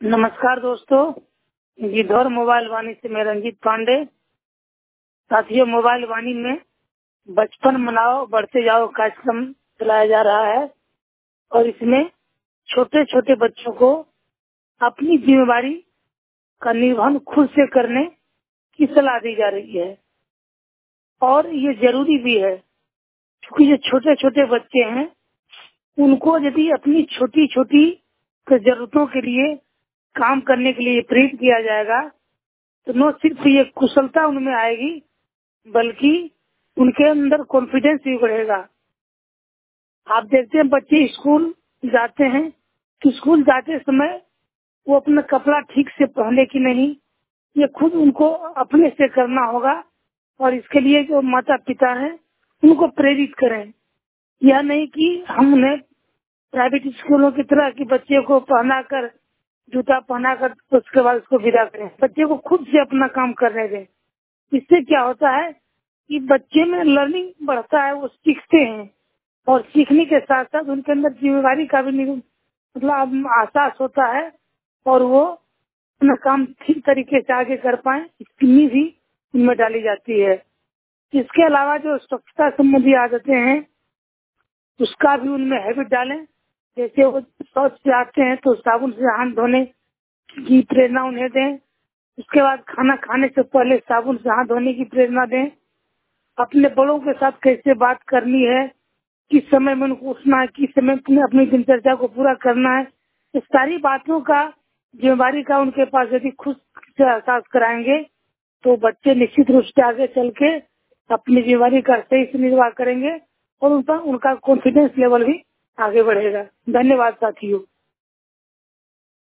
नमस्कार दोस्तों, गिद्धौर मोबाइल वाणी से मैं रंजीत पांडे। साथियों, मोबाइल वाणी में बचपन मनाओ बढ़ते जाओ कार्यक्रम चलाया जा रहा है और इसमें छोटे छोटे बच्चों को अपनी जिम्मेदारी का निर्वहन खुद से करने की सलाह दी जा रही है और ये जरूरी भी है, क्योंकि जो छोटे छोटे बच्चे हैं उनको यदि अपनी छोटी छोटी जरूरतों के लिए काम करने के लिए प्रेरित किया जाएगा तो न सिर्फ ये कुशलता उनमें आएगी बल्कि उनके अंदर कॉन्फिडेंस भी बढ़ेगा। आप देखते हैं बच्चे स्कूल जाते हैं तो स्कूल जाते समय वो अपना कपड़ा ठीक से पहने कि नहीं, ये खुद उनको अपने से करना होगा और इसके लिए जो माता पिता हैं उनको प्रेरित करें। यह नहीं कि हम उन्हें प्राइवेट स्कूलों की तरह कि बच्चे को पहनाकर जूता पहनाकर उसके बाद उसको विदा करें। बच्चे को खुद से अपना काम करने दें। इससे क्या होता है कि बच्चे में लर्निंग बढ़ता है, वो सीखते हैं और सीखने के साथ साथ उनके अंदर जिम्मेदारी का भी मतलब एहसास होता है और वो अपना काम ठीक तरीके से आगे कर पाए, इसकी नींव भी उनमें डाली जाती है। इसके अलावा जो स्वच्छता संबंधी आदतें हैं उसका भी उनमें हैबिट डालें। जैसे वो शौच से आते हैं तो साबुन से हाथ धोने की प्रेरणा उन्हें दें। उसके बाद खाना खाने से पहले साबुन से हाथ धोने की प्रेरणा दें। अपने बड़ों के साथ कैसे बात करनी है, किस समय में उनको उठना है, किस समय में अपनी दिनचर्या को पूरा करना है, इस सारी बातों का जिम्मेदारी का उनके पास यदि खुद से एहसास कराएंगे तो बच्चे निश्चित रूप से आगे चल के अपनी जिम्मेदारी का सही से निर्वाह करेंगे और उनका कॉन्फिडेंस लेवल भी आगे बढ़ेगा। धन्यवाद साथियों।